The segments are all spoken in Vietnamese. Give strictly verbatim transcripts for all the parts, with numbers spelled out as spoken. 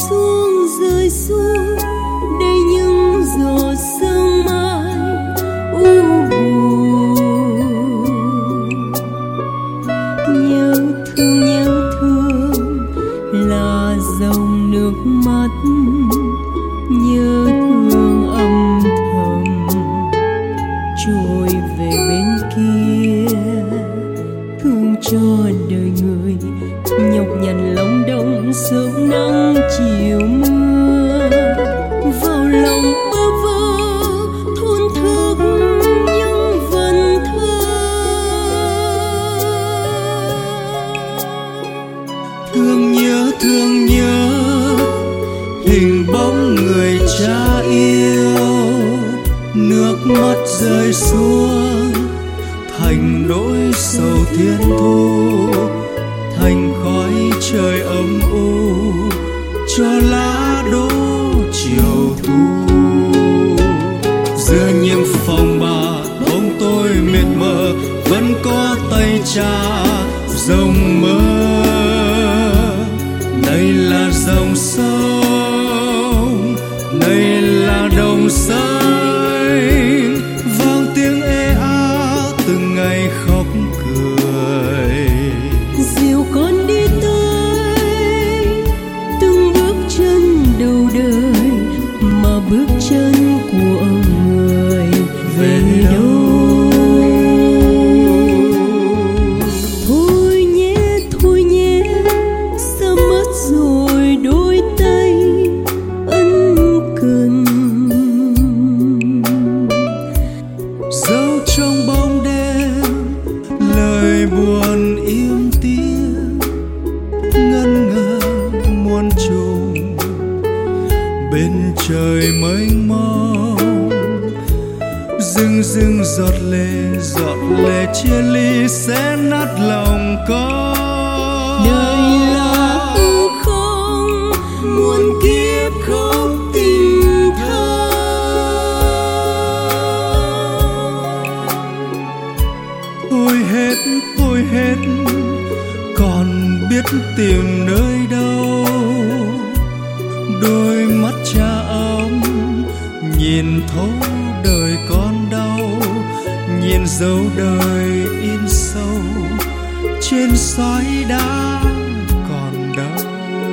xuống rơi xuống đây những giọt sương mai u buồn. Nhớ thương nhớ thương là dòng nước mắt, nhớ thương âm thầm trôi về bên kia. Thương cho đời người nhọc nhằn lòng đông sớm nắng chiều mưa, vào lòng bơ vơ thôn thức những vần thơ. Thương nhớ thương nhớ hình bóng người cha yêu, nước mắt rơi xuống thành nỗi sầu thiên thu, thành khói trời âm u cho lá đổ chiều thu. Giữa những phòng bà bóng tôi mịt mờ vẫn có tay cha dòng mơ. Đây là dòng sông, đây là đồng xanh, vang tiếng ê áo từng ngày khóc cười. Dìu con đi tới từng bước chân đầu đời, mà bước chân của người về đâu. Thôi nhé thôi nhé sao mất rồi đôi tay ân cần. Dẫu trong bóng đêm lời buồn im tiếng, ngân ngơ muôn trùng bên trời mênh mông. Rưng rưng giọt lệ giọt lệ chia ly sẽ nát lòng con. Đời là hư không muôn kiếp khóc tình thơ. Thôi hết thôi hết còn biết tìm nơi đâu. Đôi mắt cha ấm nhìn thấu đời con đau, nhìn dấu đời in sâu trên sỏi đá còn đau.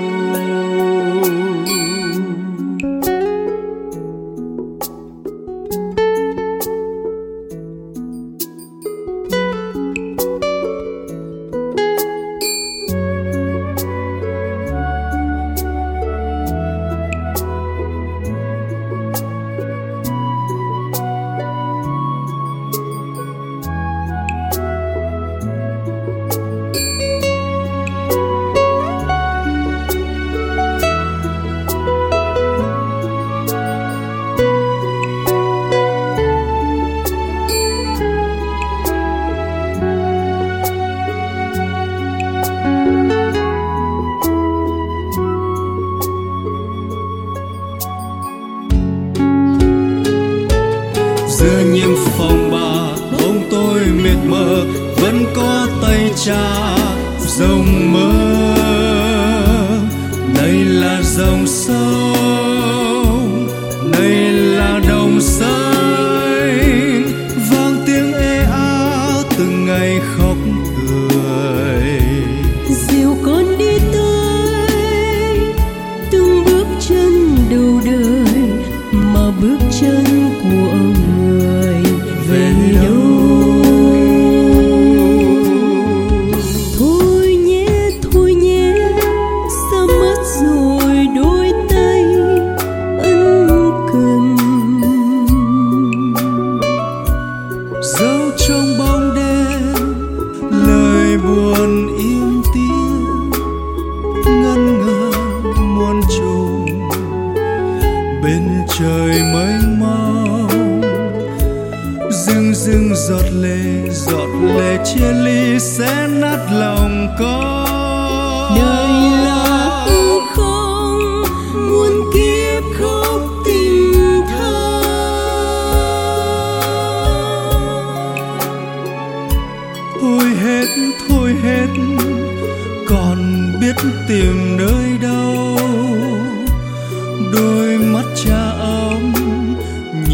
Giữa những phòng bà bóng tôi mịt mờ vẫn có tay cha dòng mơ. Đây là dòng sông, đây là đồng xanh, vang tiếng ê áo từng ngày khóc cười. Dìu con đi tới từng bước chân đầu đời, mà bước chân của người về đâu. Thôi nhé thôi nhé sao mất rồi đôi tay ân cần. Dẫu trong bóng đêm lời buồn im tiếng, ngân ngơ muôn trùng bên trời mênh mông. Rưng rưng giọt lệ giọt lệ chia ly sẽ nát lòng con. Đời là hư không muôn kiếp khóc tình thơ. Thôi hết thôi hết còn biết tìm nơi đâu.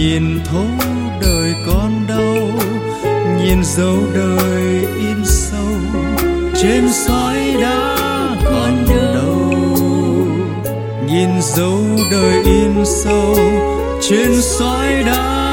nhìn thấu đời con đâu, nhìn dấu đời in sâu trên sỏi đá còn đâu, nhìn dấu đời in sâu trên sỏi đá